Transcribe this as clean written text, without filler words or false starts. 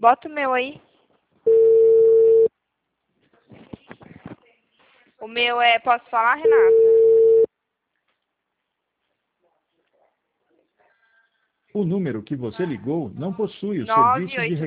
Bota o meu aí. O meu é... Posso falar, Renata? O número que você ligou não possui o serviço de